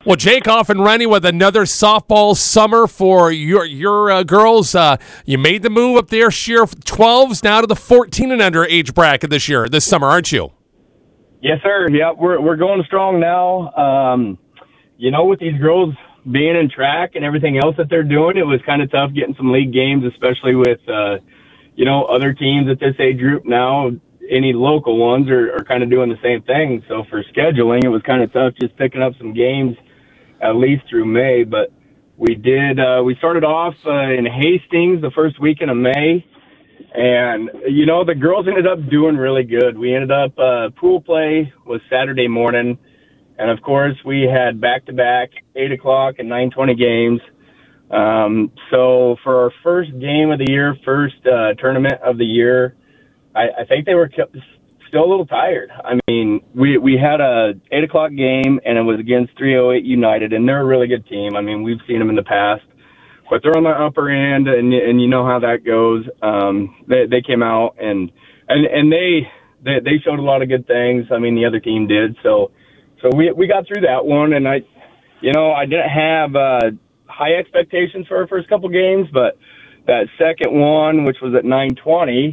Well, Jake, off and running with another softball summer for your girls. You made the move up there, sheer 12s now to the 14 and under age bracket this summer, aren't you? Yes, sir. Yeah, we're going strong now. With these girls being in track and everything else that they're doing, it was kind of tough getting some league games, especially with other teams at this age group now. Any local ones are kind of doing the same thing. So for scheduling, it was kind of tough just picking up some games at least through May. But we did. We started off in Hastings the first weekend of May. And, the girls ended up doing really good. We ended up, pool play was Saturday morning. And, of course, we had back-to-back 8 o'clock and 9:20 games. So for our first game of the year, first tournament of the year, I think they were still a little tired. I mean, we had a 8 o'clock game, and it was against 308 United, and they're a really good team. I mean, we've seen them in the past. But they're on the upper end, and you know how that goes. They came out, and they showed a lot of good things. I mean, the other team did. So we got through that one, and I didn't have high expectations for our first couple games, but that second one, which was at 9:20,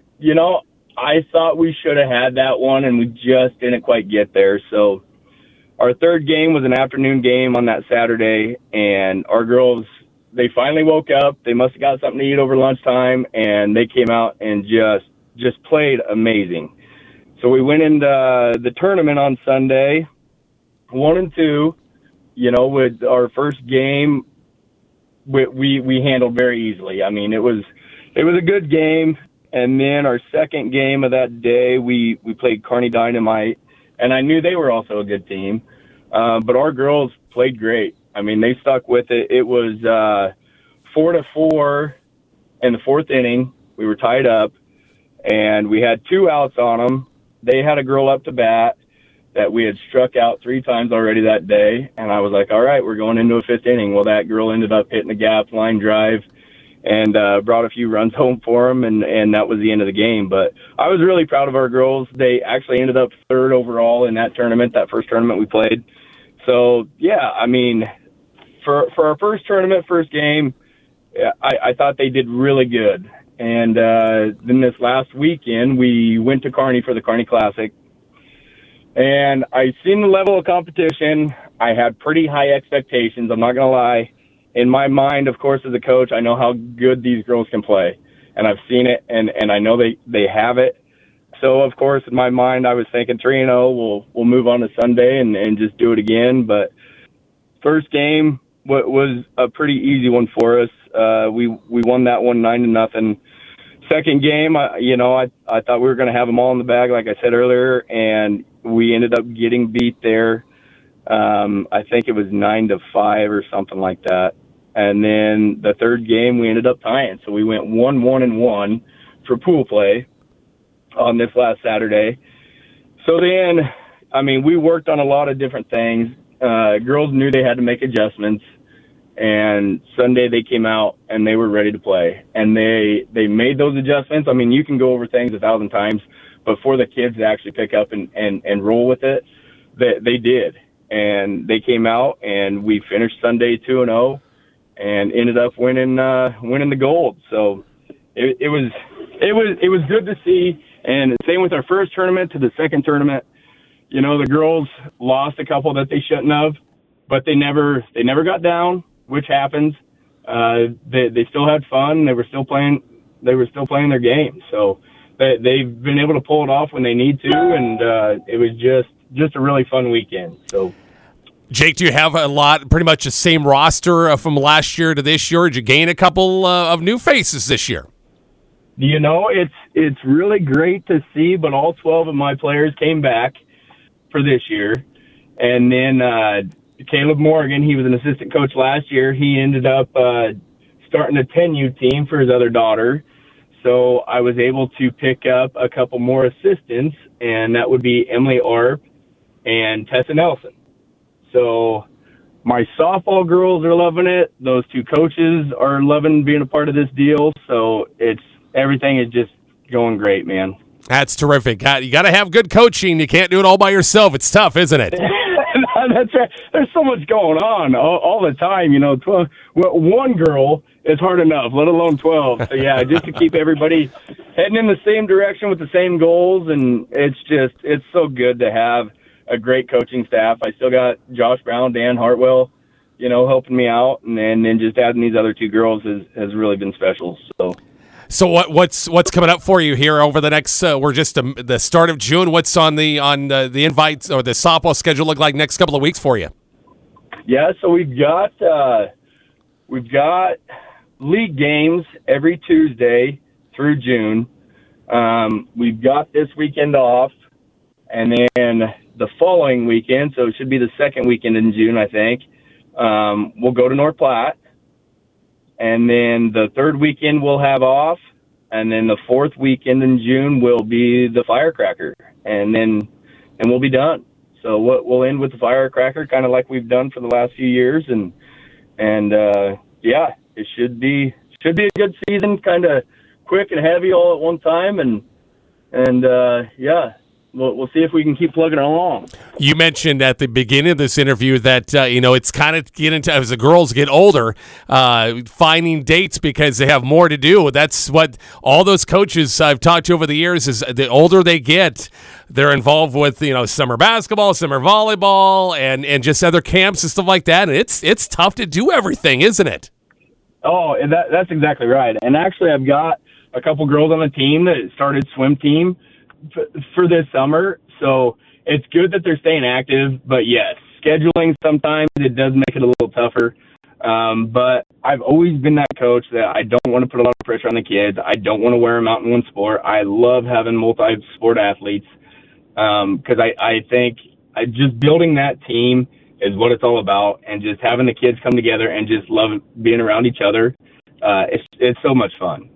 I thought we should have had that one, and we just didn't quite get there. So our third game was an afternoon game on that Saturday, and our girls, they finally woke up. They must have got something to eat over lunchtime, and they came out and just played amazing. So we went into the tournament on Sunday, 1-2. With our first game, we handled very easily. I mean, it was a good game. And then our second game of that day, we played Kearney Dynamite, and I knew they were also a good team. But our girls played great. I mean, they stuck with it. It was 4-4 in the fourth inning. We were tied up, and we had 2 outs on them. They had a girl up to bat that we had struck out 3 times already that day, and I was like, all right, we're going into a fifth inning. Well, that girl ended up hitting the gap line drive and brought a few runs home for them, and that was the end of the game. But I was really proud of our girls. They actually ended up third overall in that tournament, that first tournament we played. So, yeah, I mean, for our first tournament, first game, I thought they did really good. And then this last weekend, we went to Kearney for the Kearney Classic. And I seen the level of competition. I had pretty high expectations, I'm not going to lie. In my mind, of course, as a coach, I know how good these girls can play. And I've seen it, and I know they have it. So, of course, in my mind, I was thinking 3-0, we'll move on to Sunday and just do it again. But first game was a pretty easy one for us. We won that one 9-0. Second game, I thought we were going to have them all in the bag, like I said earlier, and we ended up getting beat there. I think it was 9-5 or something like that. And then the third game, we ended up tying. So we went 1-1-1 for pool play on this last Saturday. So then, I mean, we worked on a lot of different things. Girls knew they had to make adjustments. And Sunday they came out and they were ready to play. And they made those adjustments. I mean, you can go over things 1,000 times, but for the kids to actually pick up and roll with it, they did. And they came out and we finished Sunday 2-0 and ended up winning the gold. So it was good to see. And same with our first tournament to the second tournament. The girls lost a couple that they shouldn't have, but they never got down, which happens. They still had fun. They were still playing their game. So they've been able to pull it off when they need to, and it was just a really fun weekend. So, Jake, do you have pretty much the same roster from last year to this year? Did you gain a couple of new faces this year? It's really great to see, but all 12 of my players came back for this year. And then Caleb Morgan, he was an assistant coach last year. He ended up starting a 10U team for his other daughter. So I was able to pick up a couple more assistants, and that would be Emily Arp and Tessa Nelson. So my softball girls are loving it. Those 2 coaches are loving being a part of this deal. So everything is just going great, man. That's terrific. You got to have good coaching. You can't do it all by yourself. It's tough, isn't it? That's right. There's so much going on all the time. 12, well, one girl is hard enough, let alone 12. So, yeah, just to keep everybody heading in the same direction with the same goals. And it's so good to have a great coaching staff. I still got Josh Brown, Dan Hartwell, helping me out. And then just adding these other two girls has really been special. So what's coming up for you here over the next? We're just the start of June. What's on the invites or the softball schedule look like next couple of weeks for you? Yeah, so we've got league games every Tuesday through June. We've got this weekend off, and then the following weekend, so it should be the second weekend in June, I think. We'll go to North Platte. And then the third weekend we'll have off, and then the fourth weekend in June will be the Firecracker, and we'll be done. So we'll end with the Firecracker, kind of like we've done for the last few years, and yeah, it should be a good season, kind of quick and heavy all at one time, and yeah. We'll see if we can keep plugging along. You mentioned at the beginning of this interview that, it's kind of getting into, as the girls get older, finding dates because they have more to do. That's what all those coaches I've talked to over the years is the older they get, they're involved with, summer basketball, summer volleyball, and just other camps and stuff like that. And it's tough to do everything, isn't it? Oh, that's exactly right. And actually, I've got a couple girls on the team that started swim team for this summer, so it's good that they're staying active. But yes, scheduling sometimes it does make it a little tougher. But I've always been that coach that I don't want to put a lot of pressure on the kids. I don't want to wear them out in one sport. I love having multi-sport athletes because I think just building that team is what it's all about, and just having the kids come together and just love being around each other. It's so much fun.